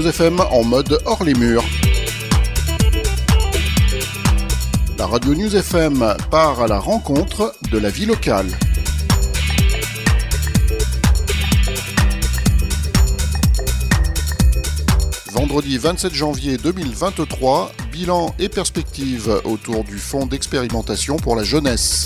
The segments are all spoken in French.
News FM en mode hors les murs. La radio News FM part à la rencontre de la vie locale. Vendredi 27 janvier 2023, bilan et perspectives autour du fonds d'expérimentation pour la jeunesse.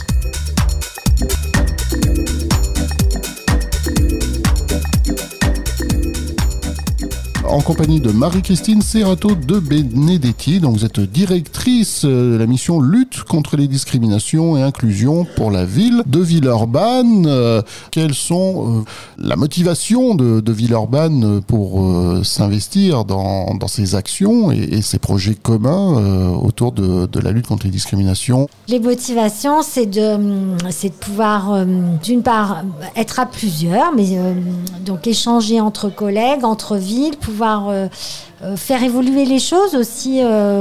En compagnie de Marie-Christine Serrato de Benedetti. Donc vous êtes directrice de la mission lutte contre les discriminations et inclusion pour la ville de Villeurbanne. Quelles sont la motivation de Villeurbanne pour s'investir dans ces actions et ces projets communs autour de la lutte contre les discriminations? Les motivations, c'est de pouvoir, d'une part, être à plusieurs, mais donc échanger entre collègues, entre villes, pouvoir faire évoluer les choses aussi,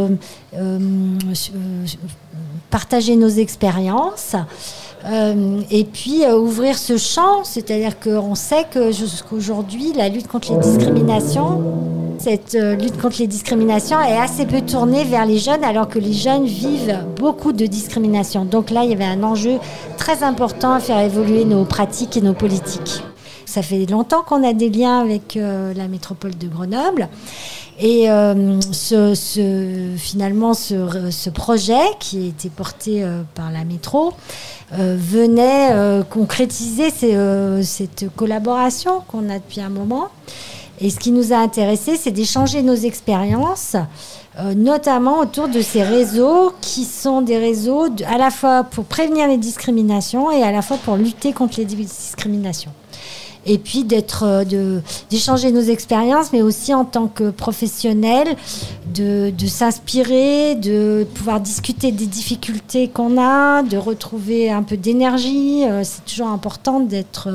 partager nos expériences et puis ouvrir ce champ, c'est-à-dire qu'on sait que jusqu'aujourd'hui la lutte contre les discriminations, cette lutte contre les discriminations est assez peu tournée vers les jeunes alors que les jeunes vivent beaucoup de discrimination. Donc là il y avait un enjeu très important à faire évoluer nos pratiques et nos politiques. Ça fait longtemps qu'on a des liens avec la métropole de Grenoble. Et finalement, ce projet qui a été porté par la métro venait concrétiser cette collaboration qu'on a depuis un moment. Et ce qui nous a intéressés, c'est d'échanger nos expériences, notamment autour de ces réseaux qui sont des réseaux à la fois pour prévenir les discriminations et à la fois pour lutter contre les discriminations. Et puis d'échanger nos expériences, mais aussi en tant que professionnels, de s'inspirer, de pouvoir discuter des difficultés qu'on a, de retrouver un peu d'énergie. C'est toujours important d'être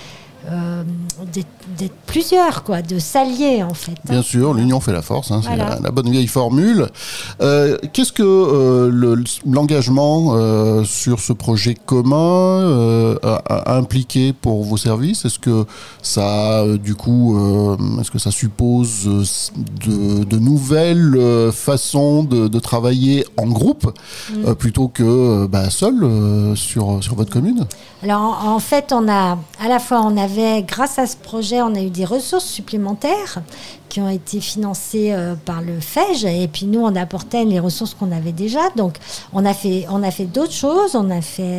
plusieurs, quoi, de s'allier en fait. Bien sûr, l'union fait la force, c'est voilà. la bonne vieille formule. Qu'est-ce que l'engagement sur ce projet commun a impliqué pour vos services? Est-ce que ça, est-ce que ça suppose de nouvelles façons de travailler en groupe plutôt que seul sur votre commune? Alors en fait, grâce à ce projet, on a eu des ressources supplémentaires qui ont été financées par le FEJ et puis nous, on apportait les ressources qu'on avait déjà. Donc on a fait d'autres choses. On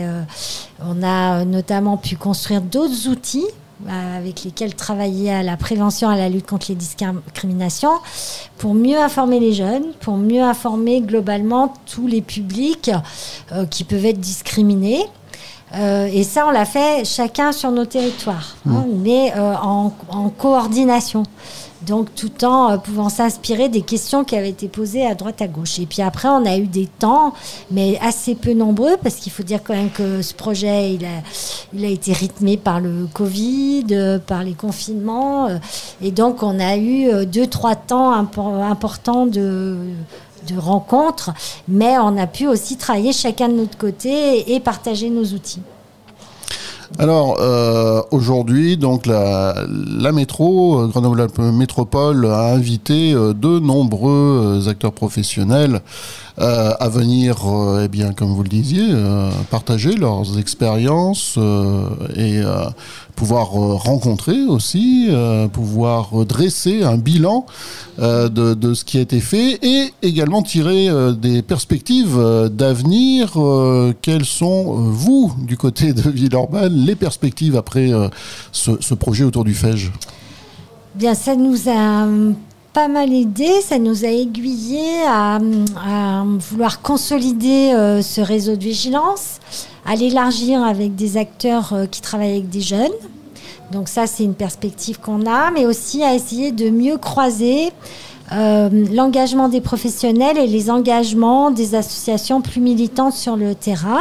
a notamment pu construire d'autres outils avec lesquels travailler à la prévention, à la lutte contre les discriminations, pour mieux informer les jeunes, pour mieux informer globalement tous les publics qui peuvent être discriminés. Et ça, on l'a fait chacun sur nos territoires, mais en coordination. Donc, tout en pouvant s'inspirer des questions qui avaient été posées à droite, à gauche. Et puis après, on a eu des temps, mais assez peu nombreux, parce qu'il faut dire quand même que ce projet, il a été rythmé par le Covid, par les confinements. Et donc, on a eu 2-3 temps importants de rencontres, mais on a pu aussi travailler chacun de notre côté et partager nos outils. Alors aujourd'hui, donc la métro, Grenoble Métropole a invité de nombreux acteurs professionnels à venir, comme vous le disiez, partager leurs expériences et pouvoir rencontrer aussi, pouvoir dresser un bilan de ce qui a été fait et également tirer des perspectives d'avenir. Quelles sont, vous, du côté de Villeurbanne, les perspectives après ce projet autour du FEJ? Bien, ça nous a pas mal aidé, ça nous a aiguillés à vouloir consolider ce réseau de vigilance, à l'élargir avec des acteurs qui travaillent avec des jeunes. Donc ça, c'est une perspective qu'on a, mais aussi à essayer de mieux croiser l'engagement des professionnels et les engagements des associations plus militantes sur le terrain.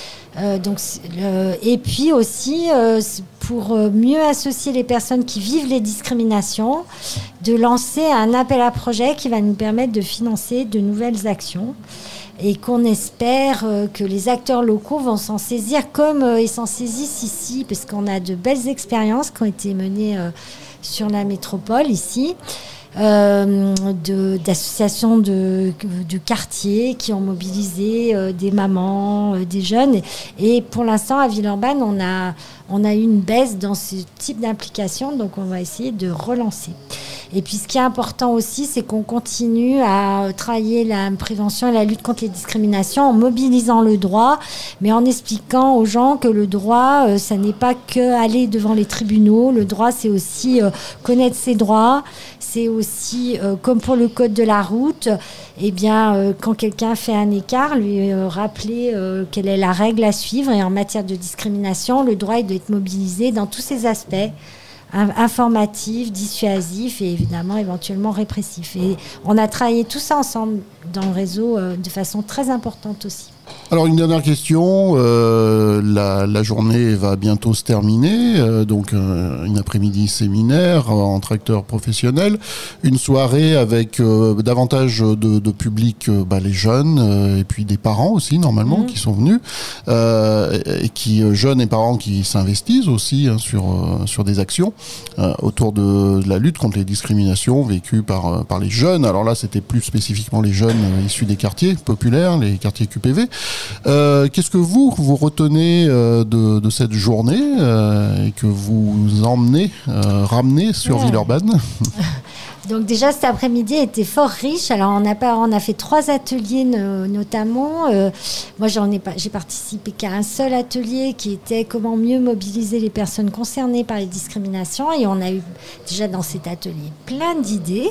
Et puis aussi, pour mieux associer les personnes qui vivent les discriminations, de lancer un appel à projet qui va nous permettre de financer de nouvelles actions et qu'on espère que les acteurs locaux vont s'en saisir comme ils s'en saisissent ici, parce qu'on a de belles expériences qui ont été menées sur la métropole ici. d'associations de quartiers qui ont mobilisé des mamans, des jeunes. Et pour l'instant, à Villeurbanne, on a eu une baisse dans ce type d'implication, donc on va essayer de relancer. Et puis ce qui est important aussi, c'est qu'on continue à travailler la prévention et la lutte contre les discriminations en mobilisant le droit, mais en expliquant aux gens que le droit, ça n'est pas que aller devant les tribunaux. Le droit, c'est aussi connaître ses droits. C'est aussi, comme pour le code de la route, eh bien, quand quelqu'un fait un écart, lui rappeler quelle est la règle à suivre. Et en matière de discrimination, le droit, il doit être mobilisé dans tous ses aspects. Informatif, dissuasif et évidemment éventuellement répressif. Et on a travaillé tout ça ensemble dans le réseau de façon très importante aussi. Alors une dernière question, la journée va bientôt se terminer, donc une après-midi séminaire entre acteurs professionnels, une soirée avec davantage de public, les jeunes et puis des parents aussi normalement qui sont venus, et jeunes et parents qui s'investissent aussi sur des actions autour de la lutte contre les discriminations vécues par les jeunes. Alors là c'était plus spécifiquement les jeunes issus des quartiers populaires, les quartiers QPV. Qu'est-ce que vous retenez de cette journée et que vous ramenez sur Villeurbanne? Donc déjà cet après-midi était fort riche. Alors on a fait 3 ateliers notamment. Moi j'ai participé qu'à un seul atelier qui était comment mieux mobiliser les personnes concernées par les discriminations. Et on a eu déjà dans cet atelier plein d'idées.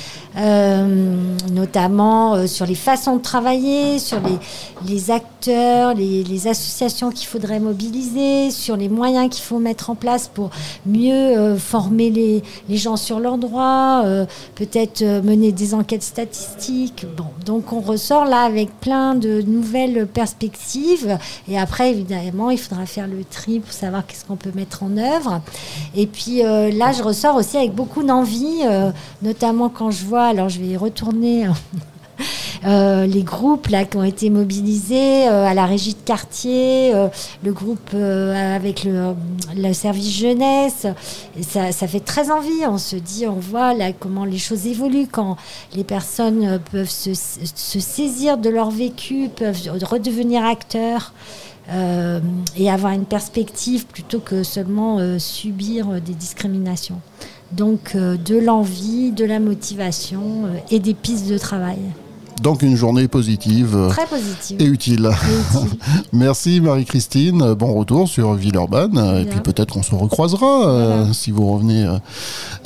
Notamment sur les façons de travailler, sur les acteurs, les associations qu'il faudrait mobiliser, sur les moyens qu'il faut mettre en place pour mieux former les gens sur leurs droits, peut-être mener des enquêtes statistiques. Bon, donc on ressort là avec plein de nouvelles perspectives et après évidemment il faudra faire le tri pour savoir qu'est-ce qu'on peut mettre en œuvre. Et puis là je ressors aussi avec beaucoup d'envie, notamment quand je vois, alors je vais y retourner, les groupes là, qui ont été mobilisés à la régie de quartier, le groupe avec le service jeunesse. Et ça fait très envie. On se dit, on voit là comment les choses évoluent, quand les personnes peuvent se saisir de leur vécu, peuvent redevenir acteurs. Et avoir une perspective plutôt que seulement subir des discriminations. Donc de l'envie, de la motivation et des pistes de travail. Donc une journée positive, très positive et utile. Merci Marie-Christine, bon retour sur Villeurbanne et puis peut-être qu'on se recroisera si vous revenez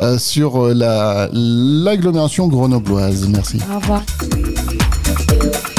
sur l'agglomération grenobloise. Merci. Au revoir.